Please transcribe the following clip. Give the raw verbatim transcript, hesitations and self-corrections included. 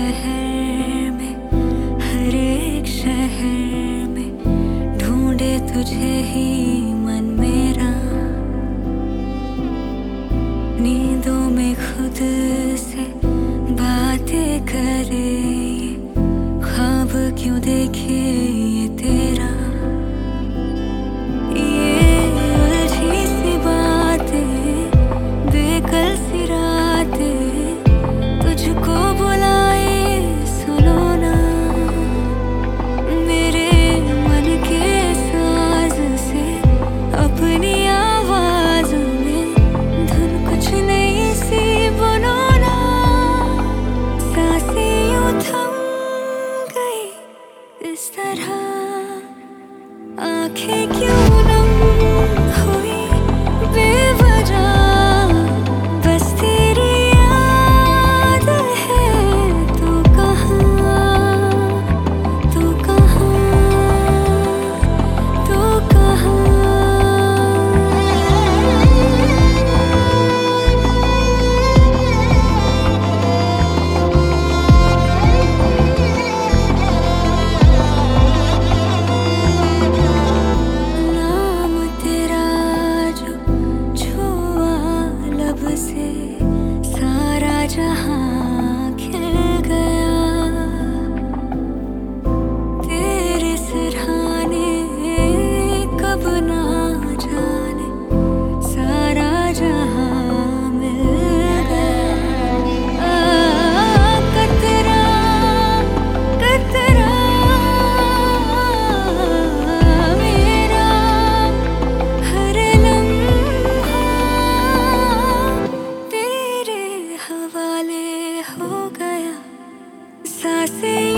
शहर में, हर एक शहर में ढूंढे तुझे ही मन मेरा। नींदों में खुद से बातें करे, ख्वाब क्यों देखे ये तेरा। ये उलझी सी बातें, बेकल सी रातें, तुझको बुलाए सुनो ना। मेरे मन के साज से अपनी आवाज में धुन कुछ नई सी बुनो ना। सांसें यूं थम गई इस तरह, आंखें क्यों नम हुई बेवजह। बस तेरी याद है, तू कहाँ, तू कहाँ, तू कहाँ। नाम तेरा जो छुआ लब से, सारा जहां खिल गया। तेरे सिरहाने कब ना जाने, सारा जहां मिल गया। आ, कतरा कतरा मेरा, हर लम्हा तेरे हवाले हो गया। सांसें